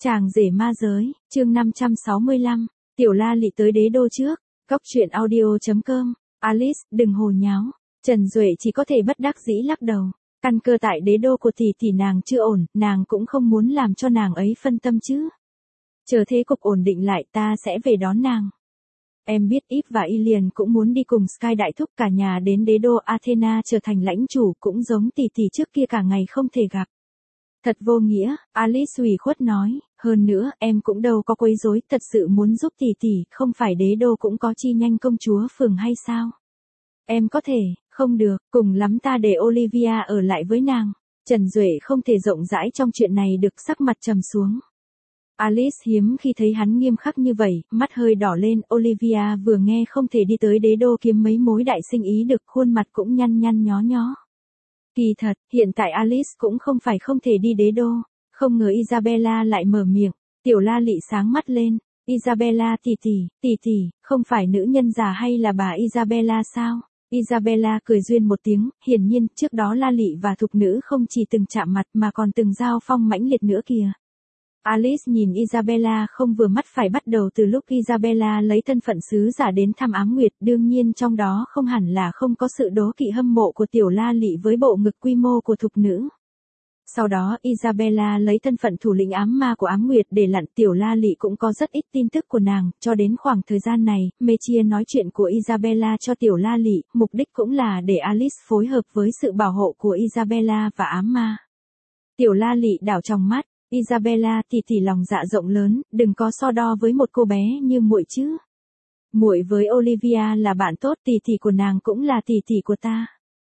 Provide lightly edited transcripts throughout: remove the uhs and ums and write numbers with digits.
Chàng rể ma giới, chương 565, Tiểu La Lị tới đế đô trước, Cóc truyện audio.com, Alice, đừng hồ nháo. Trần Duệ chỉ có thể bất đắc dĩ lắc đầu. Căn cơ tại đế đô của tỷ nàng chưa ổn, nàng cũng không muốn làm cho nàng ấy phân tâm chứ. Chờ thế cục ổn định lại ta sẽ về đón nàng. Em biết Yves và Ilian cũng muốn đi cùng Sky đại thúc cả nhà đến đế đô Athena trở thành lãnh chủ, cũng giống tỷ trước kia cả ngày không thể gặp. Thật vô nghĩa, Alice ủy khuất nói, hơn nữa em cũng đâu có quấy rối, thật sự muốn giúp tỷ, không phải đế đô cũng có chi nhanh công chúa phường hay sao? Em có thể, không được, cùng lắm ta để Olivia ở lại với nàng. Trần Duệ không thể rộng rãi trong chuyện này được, sắc mặt trầm xuống. Alice hiếm khi thấy hắn nghiêm khắc như vậy, mắt hơi đỏ lên. Olivia vừa nghe không thể đi tới đế đô kiếm mấy mối đại sinh ý được, khuôn mặt cũng nhăn nhó nhó. Kỳ thật, hiện tại Alice cũng không phải không thể đi đế đô. Không ngờ Isabella lại mở miệng. Tiểu La Lị sáng mắt lên. Isabella tỷ, không phải nữ nhân già hay là bà Isabella sao? Isabella cười duyên một tiếng, hiển nhiên trước đó La Lị và thục nữ không chỉ từng chạm mặt mà còn từng giao phong mãnh liệt nữa kìa. Alice nhìn Isabella không vừa mắt, phải bắt đầu từ lúc Isabella lấy thân phận sứ giả đến thăm Ám Nguyệt, đương nhiên trong đó không hẳn là không có sự đố kỵ hâm mộ của Tiểu La Lị với bộ ngực quy mô của thục nữ. Sau đó Isabella lấy thân phận thủ lĩnh ám ma của Ám Nguyệt để lặn. Tiểu La Lị cũng có rất ít tin tức của nàng, cho đến khoảng thời gian này, Mechia nói chuyện của Isabella cho Tiểu La Lị, mục đích cũng là để Alice phối hợp với sự bảo hộ của Isabella và ám ma. Tiểu La Lị đảo trong mắt, Isabella tỷ lòng dạ rộng lớn, đừng có so đo với một cô bé như muội chứ. Muội với Olivia là bạn tốt, tỷ của nàng cũng là tỷ của ta.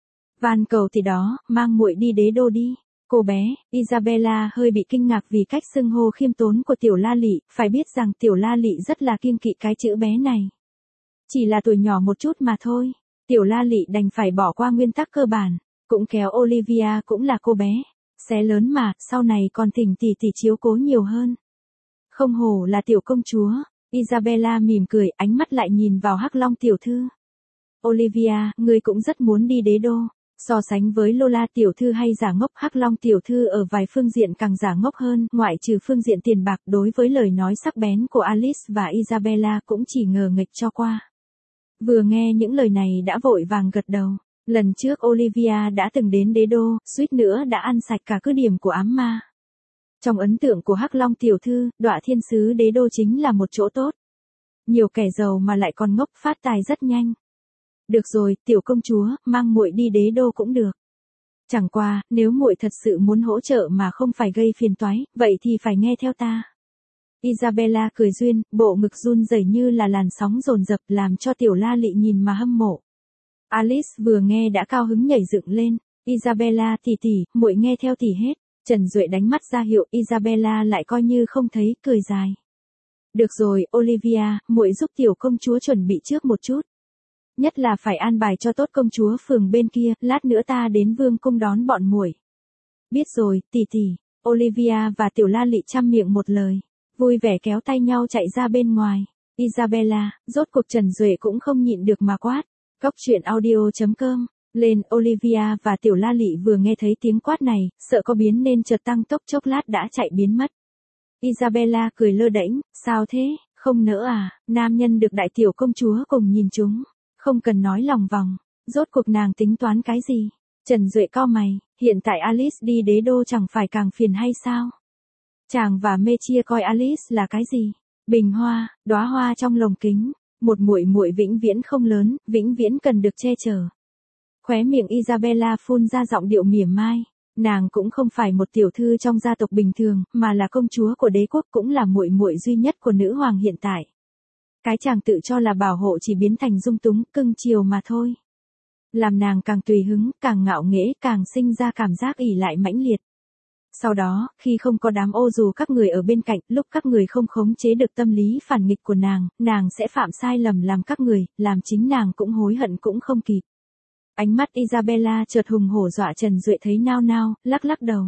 Van cầu tỷ đó, mang muội đi đế đô đi. Cô bé, Isabella hơi bị kinh ngạc vì cách xưng hô khiêm tốn của Tiểu La Lị, phải biết rằng Tiểu La Lị rất là kiêng kỵ cái chữ bé này. Chỉ là tuổi nhỏ một chút mà thôi, Tiểu La Lị đành phải bỏ qua nguyên tắc cơ bản, cũng kéo Olivia cũng là cô bé, xé lớn mà, sau này còn thỉnh tỷ chiếu cố nhiều hơn. Không hổ là tiểu công chúa, Isabella mỉm cười, ánh mắt lại nhìn vào Hắc Long tiểu thư. Olivia, ngươi cũng rất muốn đi đế đô. So sánh với Lola tiểu thư hay giả ngốc, Hắc Long tiểu thư ở vài phương diện càng giả ngốc hơn, ngoại trừ phương diện tiền bạc. Đối với lời nói sắc bén của Alice và Isabella cũng chỉ ngờ nghệch cho qua. Vừa nghe những lời này đã vội vàng gật đầu. Lần trước Olivia đã từng đến đế đô, suýt nữa đã ăn sạch cả cứ điểm của ám ma. Trong ấn tượng của Hắc Long tiểu thư, Đọa Thiên Sứ đế đô chính là một chỗ tốt. Nhiều kẻ giàu mà lại còn ngốc, phát tài rất nhanh. Được rồi, tiểu công chúa, mang muội đi đế đô cũng được. Chẳng qua, nếu muội thật sự muốn hỗ trợ mà không phải gây phiền toái, vậy thì phải nghe theo ta. Isabella cười duyên, bộ ngực run rẩy như là làn sóng dồn dập, làm cho Tiểu La Lị nhìn mà hâm mộ. Alice vừa nghe đã cao hứng nhảy dựng lên. Isabella tỷ, muội nghe theo tỷ hết. Trần Duệ đánh mắt ra hiệu, Isabella lại coi như không thấy, cười dài. Được rồi, Olivia, muội giúp tiểu công chúa chuẩn bị trước một chút. Nhất là phải an bài cho tốt công chúa phường bên kia, lát nữa ta đến vương cung đón bọn muội. Biết rồi, tỷ. Olivia và Tiểu La Lị chăm miệng một lời, vui vẻ kéo tay nhau chạy ra bên ngoài. Isabella, rốt cuộc Trần Duệ cũng không nhịn được mà quát. Cóc truyện audio.com, lên. Olivia và Tiểu La Lị vừa nghe thấy tiếng quát này, sợ có biến nên chợt tăng tốc, chốc lát đã chạy biến mất. Isabella cười lơ đễnh, sao thế, không nỡ à, nam nhân được đại tiểu công chúa cùng nhìn chúng. Không cần nói lòng vòng, rốt cuộc nàng tính toán cái gì? Trần Duệ cau mày, hiện tại Alice đi đế đô chẳng phải càng phiền hay sao? Chàng và Mechia coi Alice là cái gì? Bình hoa, đóa hoa trong lồng kính, một muội vĩnh viễn không lớn, vĩnh viễn cần được che chở. Khóe miệng Isabella phun ra giọng điệu mỉa mai, nàng cũng không phải một tiểu thư trong gia tộc bình thường, mà là công chúa của đế quốc, cũng là muội duy nhất của nữ hoàng hiện tại. Cái chàng tự cho là bảo hộ chỉ biến thành dung túng, cưng chiều mà thôi. Làm nàng càng tùy hứng, càng ngạo nghễ, càng sinh ra cảm giác ỷ lại mãnh liệt. Sau đó, khi không có đám ô dù các người ở bên cạnh, lúc các người không khống chế được tâm lý phản nghịch của nàng sẽ phạm sai lầm làm các người, làm chính nàng cũng hối hận cũng không kịp. Ánh mắt Isabella chợt hùng hổ dọa Trần Duệ thấy nao nao, lắc đầu.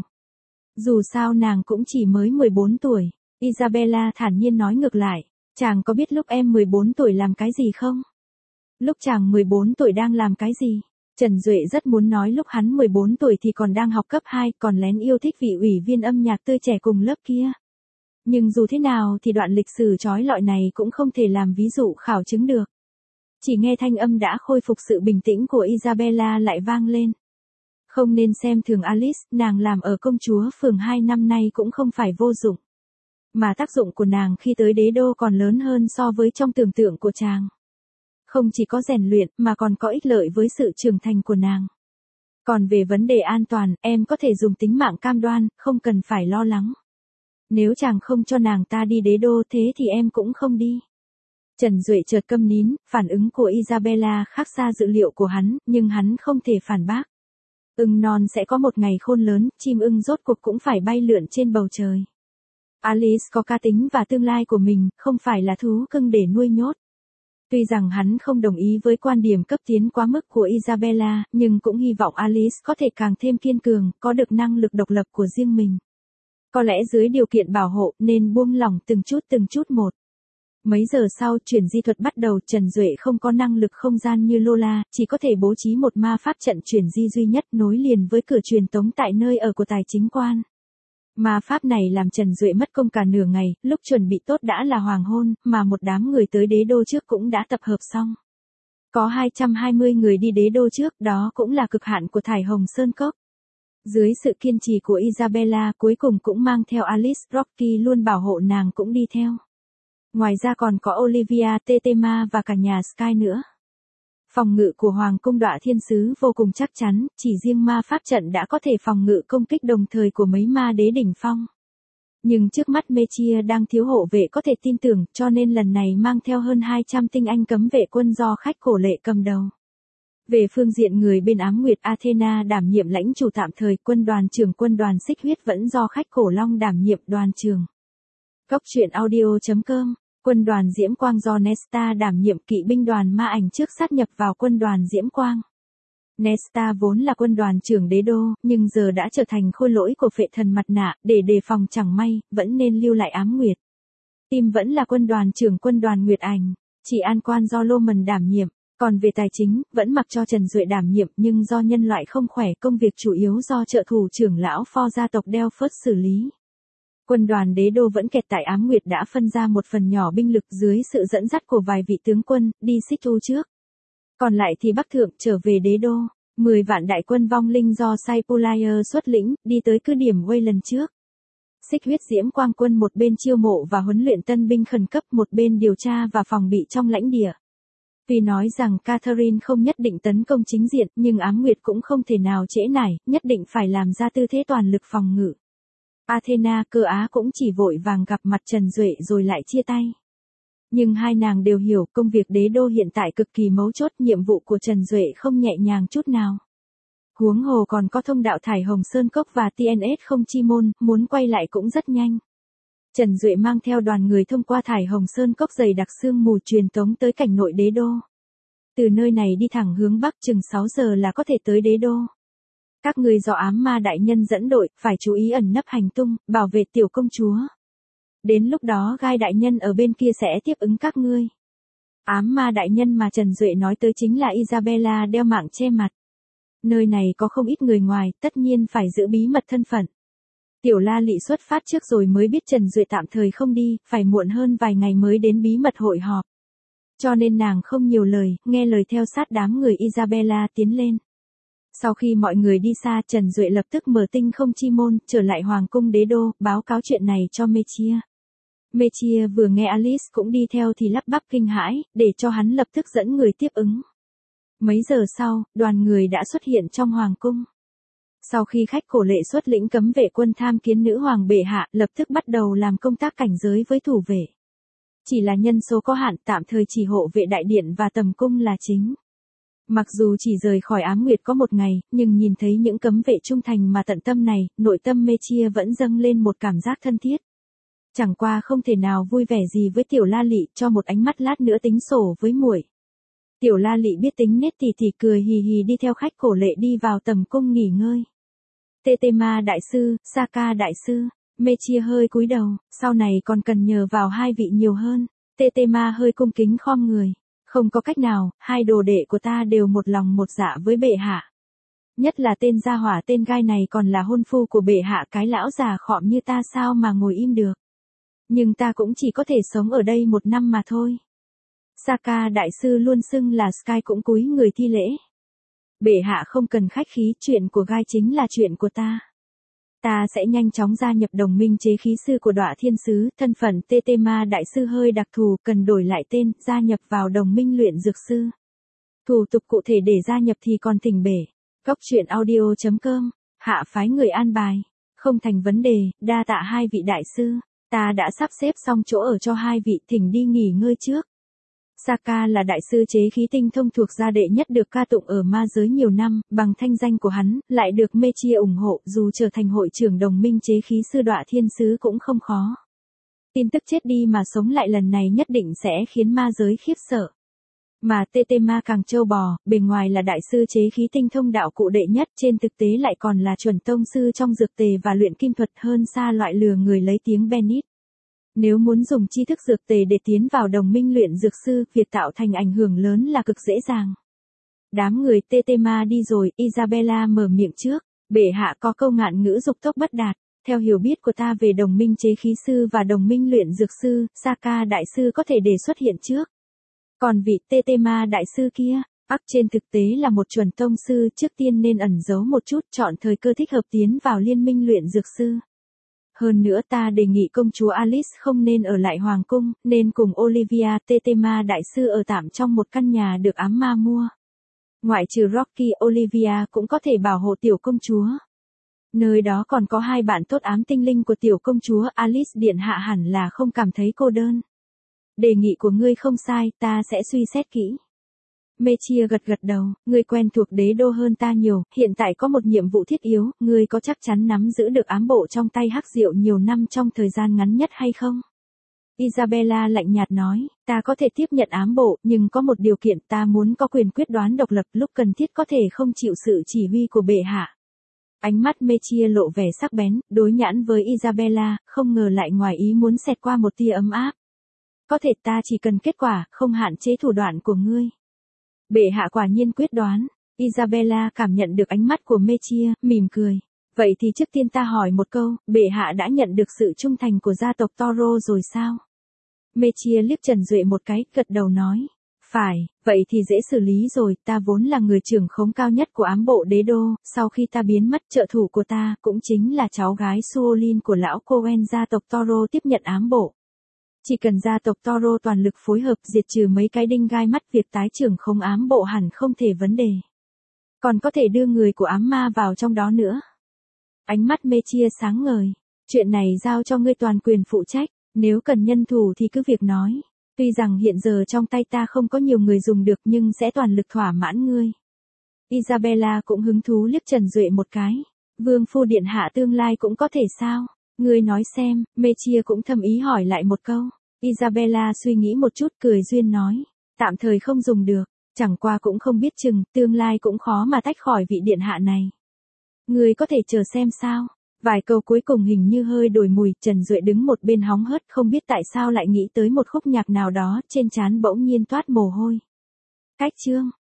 Dù sao nàng cũng chỉ mới 14 tuổi, Isabella thản nhiên nói ngược lại. Chàng có biết lúc em 14 tuổi làm cái gì không? Lúc chàng 14 tuổi đang làm cái gì? Trần Duệ rất muốn nói lúc hắn 14 tuổi thì còn đang học cấp 2, còn lén yêu thích vị ủy viên âm nhạc tươi trẻ cùng lớp kia. Nhưng dù thế nào thì đoạn lịch sử trói lọi này cũng không thể làm ví dụ khảo chứng được. Chỉ nghe thanh âm đã khôi phục sự bình tĩnh của Isabella lại vang lên. Không nên xem thường Alice, nàng làm ở công chúa phường 2 năm nay cũng không phải vô dụng. Mà tác dụng của nàng khi tới đế đô còn lớn hơn so với trong tưởng tượng của chàng. Không chỉ có rèn luyện mà còn có ích lợi với sự trưởng thành của nàng. Còn về vấn đề an toàn, em có thể dùng tính mạng cam đoan, không cần phải lo lắng. Nếu chàng không cho nàng ta đi đế đô thế thì em cũng không đi. Trần Duệ chợt câm nín, phản ứng của Isabella khác xa dự liệu của hắn, nhưng hắn không thể phản bác. Ưng non sẽ có một ngày khôn lớn, chim ưng rốt cuộc cũng phải bay lượn trên bầu trời. Alice có cá tính và tương lai của mình, không phải là thú cưng để nuôi nhốt. Tuy rằng hắn không đồng ý với quan điểm cấp tiến quá mức của Isabella, nhưng cũng hy vọng Alice có thể càng thêm kiên cường, có được năng lực độc lập của riêng mình. Có lẽ dưới điều kiện bảo hộ nên buông lỏng từng chút một. Mấy giờ sau chuyển di thuật bắt đầu, Trần Duệ không có năng lực không gian như Lola, chỉ có thể bố trí một ma pháp trận chuyển di duy nhất nối liền với cửa truyền tống tại nơi ở của tài chính quan. Ma pháp này làm Trần Duệ mất công cả nửa ngày, lúc chuẩn bị tốt đã là hoàng hôn, mà một đám người tới đế đô trước cũng đã tập hợp xong. Có 220 người đi đế đô trước, đó cũng là cực hạn của thải hồng sơn cốc. Dưới sự kiên trì của Isabella cuối cùng cũng mang theo Alice, Rocky luôn bảo hộ nàng cũng đi theo. Ngoài ra còn có Olivia, Tetema và cả nhà Sky nữa. Phòng ngự của Hoàng cung Đọa Thiên Sứ vô cùng chắc chắn, chỉ riêng ma pháp trận đã có thể phòng ngự công kích đồng thời của mấy ma đế đỉnh phong. Nhưng trước mắt Mechia đang thiếu hộ vệ có thể tin tưởng, cho nên lần này mang theo hơn 200 tinh anh cấm vệ quân do khách cổ lệ cầm đầu. Về phương diện người bên Ám Nguyệt, Athena đảm nhiệm lãnh chủ tạm thời, quân đoàn xích huyết vẫn do khách cổ long đảm nhiệm đoàn trưởng. Cốc truyện audio.com. Quân đoàn Diễm Quang do Nesta đảm nhiệm, kỵ binh đoàn ma ảnh trước sát nhập vào quân đoàn Diễm Quang. Nesta vốn là quân đoàn trưởng đế đô, nhưng giờ đã trở thành khôi lỗi của phệ thần mặt nạ, để đề phòng chẳng may, vẫn nên lưu lại Ám Nguyệt. Tim vẫn là quân đoàn trưởng quân đoàn Nguyệt Ảnh, chỉ an quan do Loman đảm nhiệm, còn về tài chính, vẫn mặc cho Trần Duệ đảm nhiệm, nhưng do nhân loại không khỏe, công việc chủ yếu do trợ thủ trưởng lão Pho gia tộc Delphus xử lý. Quân đoàn đế đô vẫn kẹt tại Ám Nguyệt đã phân ra một phần nhỏ binh lực dưới sự dẫn dắt của vài vị tướng quân, đi xích thu trước. Còn lại thì Bắc Thượng trở về đế đô, 10 vạn đại quân vong linh do Saipulayer xuất lĩnh, đi tới cứ điểm Wayland lần trước. Xích huyết Diễm Quang quân một bên chiêu mộ và huấn luyện tân binh khẩn cấp, một bên điều tra và phòng bị trong lãnh địa. Tuy nói rằng Catherine không nhất định tấn công chính diện, nhưng Ám Nguyệt cũng không thể nào trễ nải, nhất định phải làm ra tư thế toàn lực phòng ngự. Athena, Cơ Á cũng chỉ vội vàng gặp mặt Trần Duệ rồi lại chia tay. Nhưng hai nàng đều hiểu công việc đế đô hiện tại cực kỳ mấu chốt, nhiệm vụ của Trần Duệ không nhẹ nhàng chút nào. Huống hồ còn có thông đạo thải hồng sơn cốc và TNS không chi môn, muốn quay lại cũng rất nhanh. Trần Duệ mang theo đoàn người thông qua thải hồng sơn cốc dày đặc sương mù truyền tống tới cảnh nội đế đô. Từ nơi này đi thẳng hướng bắc chừng 6 giờ là có thể tới đế đô. Các người do ám ma đại nhân dẫn đội, phải chú ý ẩn nấp hành tung, bảo vệ tiểu công chúa. Đến lúc đó gai đại nhân ở bên kia sẽ tiếp ứng các ngươi. Ám ma đại nhân mà Trần Duệ nói tới chính là Isabella đeo mạng che mặt. Nơi này có không ít người ngoài, tất nhiên phải giữ bí mật thân phận. Tiểu La Lị xuất phát trước rồi mới biết Trần Duệ tạm thời không đi, phải muộn hơn vài ngày mới đến bí mật hội họp. Cho nên nàng không nhiều lời, nghe lời theo sát đám người Isabella tiến lên. Sau khi mọi người đi xa, Trần Duệ lập tức mở tinh không chi môn, trở lại Hoàng cung đế đô, báo cáo chuyện này cho Mechia. Mechia vừa nghe Alice cũng đi theo thì lắp bắp kinh hãi, để cho hắn lập tức dẫn người tiếp ứng. Mấy giờ sau, đoàn người đã xuất hiện trong Hoàng cung. Sau khi khách cổ lệ xuất lĩnh cấm vệ quân tham kiến nữ hoàng bệ hạ, lập tức bắt đầu làm công tác cảnh giới với thủ vệ. Chỉ là nhân số có hạn, tạm thời chỉ hộ vệ đại điện và tầm cung là chính. Mặc dù chỉ rời khỏi Ám Nguyệt có một ngày, nhưng nhìn thấy những cấm vệ trung thành mà tận tâm này, nội tâm Mechia vẫn dâng lên một cảm giác thân thiết. Chẳng qua không thể nào vui vẻ gì với Tiểu La Lị, cho một ánh mắt lát nữa tính sổ với muội. Tiểu La Lị biết tính nết thì cười hì hì đi theo khách cổ lệ đi vào tầm cung nghỉ ngơi. Tetema đại sư, Saka đại sư, Mechia hơi cúi đầu, sau này còn cần nhờ vào hai vị nhiều hơn. Tetema hơi cung kính khom người. Không có cách nào, hai đồ đệ của ta đều một lòng một dạ với bệ hạ. Nhất là tên gia hỏa tên gai này còn là hôn phu của bệ hạ, cái lão già khọm như ta sao mà ngồi im được. nhưng ta cũng chỉ có thể sống ở đây 1 năm mà thôi. Saka đại sư luôn xưng là Sky cũng cúi người thi lễ. Bệ hạ không cần khách khí, chuyện của Gai chính là chuyện của ta. Ta sẽ nhanh chóng gia nhập đồng minh chế khí sư của Đọa Thiên Sứ, thân phận Tetema đại sư hơi đặc thù, cần đổi lại tên, gia nhập vào đồng minh luyện dược sư. Thủ tục cụ thể để gia nhập thì còn thỉnh bể. Góc truyện audio.com, hạ phái người an bài. Không thành vấn đề, đa tạ 2 vị đại sư. Ta đã sắp xếp xong chỗ ở cho 2 vị, thỉnh đi nghỉ ngơi trước. Saka là đại sư chế khí tinh thông thuộc gia đệ nhất được ca tụng ở ma giới nhiều năm, bằng thanh danh của hắn, lại được Mechia ủng hộ, dù trở thành hội trưởng đồng minh chế khí sư Đọa Thiên Sứ cũng không khó. Tin tức chết đi mà sống lại lần này nhất định sẽ khiến ma giới khiếp sợ. Mà Tetema càng trâu bò, bề ngoài là đại sư chế khí tinh thông đạo cụ đệ nhất, trên thực tế lại còn là chuẩn tông sư trong dược tề và luyện kim thuật, hơn xa loại lừa người lấy tiếng Bennett. Nếu muốn dùng tri thức dược tề để tiến vào đồng minh luyện dược sư, việc tạo thành ảnh hưởng lớn là cực dễ dàng. Đám người Tetema đi rồi, Isabella mở miệng trước. Bệ hạ có câu ngạn ngữ dục tốc bất đạt. Theo hiểu biết của ta về đồng minh chế khí sư và đồng minh luyện dược sư, Saka đại sư có thể đề xuất hiện trước. Còn vị Tetema đại sư kia, trên thực tế là một chuẩn tông sư, trước tiên nên ẩn giấu một chút, chọn thời cơ thích hợp tiến vào liên minh luyện dược sư. Hơn nữa ta đề nghị công chúa Alice không nên ở lại hoàng cung, nên cùng Olivia Tetema đại sư ở tạm trong một căn nhà được ám ma mua. Ngoại trừ Rocky, Olivia cũng có thể bảo hộ tiểu công chúa. Nơi đó còn có 2 bạn tốt ám tinh linh của tiểu công chúa, Alice điện hạ hẳn là không cảm thấy cô đơn. Đề nghị của ngươi không sai, ta sẽ suy xét kỹ. Mechia gật gật đầu, ngươi quen thuộc đế đô hơn ta nhiều, hiện tại có một nhiệm vụ thiết yếu, ngươi có chắc chắn nắm giữ được ám bộ trong tay Hắc Diệu nhiều năm trong thời gian ngắn nhất hay không? Isabella lạnh nhạt nói, ta có thể tiếp nhận ám bộ, nhưng có một điều kiện, ta muốn có quyền quyết đoán độc lập, lúc cần thiết có thể không chịu sự chỉ huy của bệ hạ. Ánh mắt Mechia lộ vẻ sắc bén, đối nhãn với Isabella, không ngờ lại ngoài ý muốn xẹt qua một tia ấm áp. Có thể ta chỉ cần kết quả, không hạn chế thủ đoạn của ngươi. Bệ hạ quả nhiên quyết đoán. Isabella cảm nhận được ánh mắt của Mechia, mỉm cười. Vậy thì trước tiên ta hỏi một câu, bệ hạ đã nhận được sự trung thành của gia tộc Toro rồi sao? Mechia liếc Trần Duệ một cái, gật đầu nói. Phải, vậy thì dễ xử lý rồi, ta vốn là người trưởng khống cao nhất của ám bộ đế đô, sau khi ta biến mất, trợ thủ của ta, cũng chính là cháu gái Suolin của lão Cohen gia tộc Toro tiếp nhận ám bộ. Chỉ cần gia tộc Toro toàn lực phối hợp diệt trừ mấy cái đinh gai mắt, việc tái trưởng không ám bộ hẳn không thể vấn đề. Còn có thể đưa người của ám ma vào trong đó nữa. Ánh mắt Mechia sáng ngời. Chuyện này giao cho ngươi toàn quyền phụ trách, nếu cần nhân thủ thì cứ việc nói. Tuy rằng hiện giờ trong tay ta không có nhiều người dùng được nhưng sẽ toàn lực thỏa mãn ngươi. Isabella cũng hứng thú liếc Trần Duệ một cái. Vương phu điện hạ tương lai cũng có thể sao? Ngươi nói xem, Mechia cũng thầm ý hỏi lại một câu. Isabella suy nghĩ một chút cười duyên nói. Tạm thời không dùng được, chẳng qua cũng không biết chừng, tương lai cũng khó mà tách khỏi vị điện hạ này. Ngươi có thể chờ xem sao. Vài câu cuối cùng hình như hơi đổi mùi, Trần Duệ đứng một bên hóng hớt, không biết tại sao lại nghĩ tới một khúc nhạc nào đó, trên trán bỗng nhiên toát mồ hôi. Cách chương.